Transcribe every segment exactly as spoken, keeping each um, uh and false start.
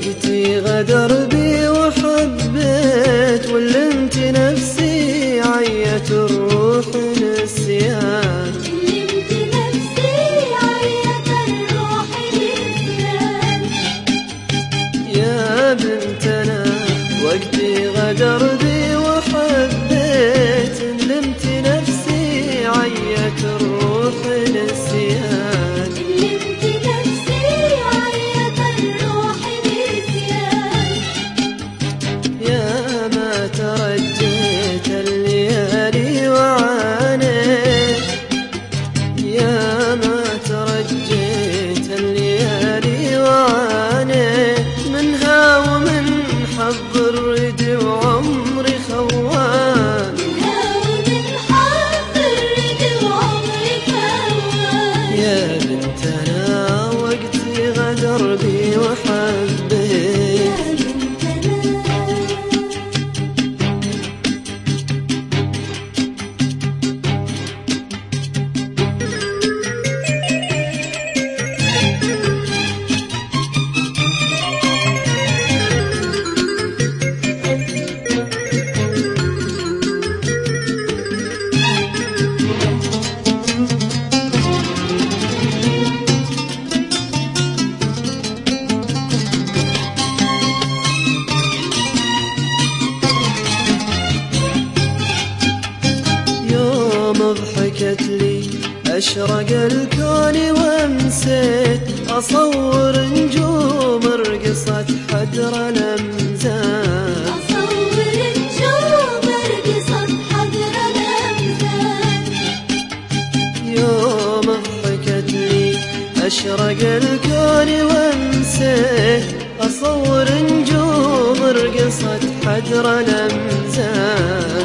وقتي غدر بي وحبيت، ولمت نفسي عيت الروح نسيان. لمت نفسي عيت الروح نسيان. يا بنتنا وقتي غدر بي وحبيت، لمت نفسي عيت الروح نسيان. لمت نفسي عيت الروح نسيان. يا ما ترجيت الليالي وعانيت، يا ما ترجيت الليالي وعانيت، منها ومن حظ الرد وعمري خوان. منها ومن حظ الرد وعمري خوان. يا بنتنا وقتي غدر بي وحبيت. يا بنتنا ضحكت لي أشرق الكون وامسيت، أصور نجوم رقصت حدر الأمزان. أصور نجوم رقصت حدر الأمزان. يوم ضحكت لي أشرق الكون وامسيت، أصور نجوم رقصت حدر الأمزان.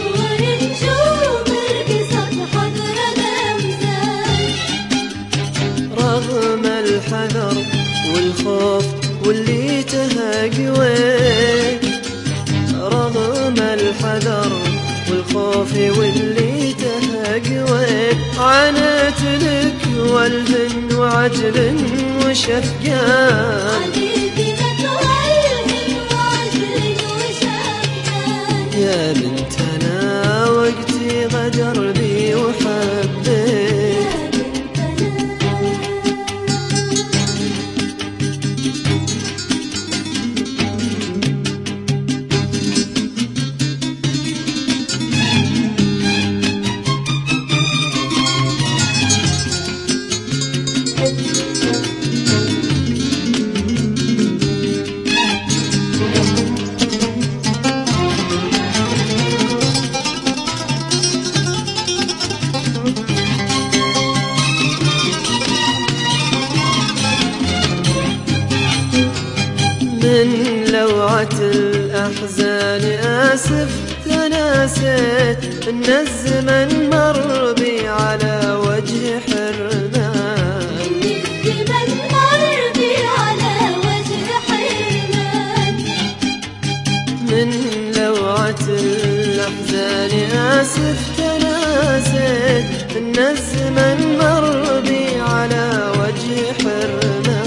رغم الحذر والخوف واللي تهقويت، رغم الحذر والخوف واللي تهقويت، عانيت لك والهن وعجل وشفقان. يا بنتنا وقتي غدر بي وحبيت. من لوعة الأحزان آسف تناسيت، إن الزمن مر بي على وجه حرمان. الزمن مر بي على وجه حرمان. من لوعة الأحزان آسف تناسيت، إن الزمن مر بي على وجه حرمان.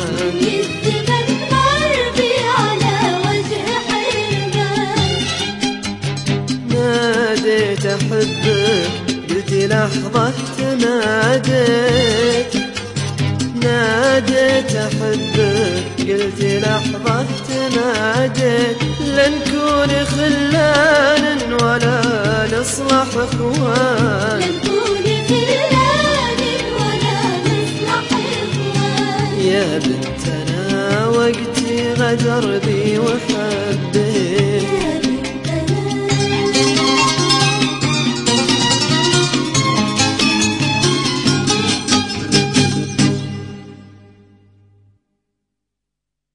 ناديت أحبك قلت لحظة تناديت، ناديت أحبك قلت لحظة تناديت، لنكون خلان ولا نصلح إخوان. لنكون خلان ولا نصلح إخوان. يا بنتنا وقتي غدر بي وحبيت.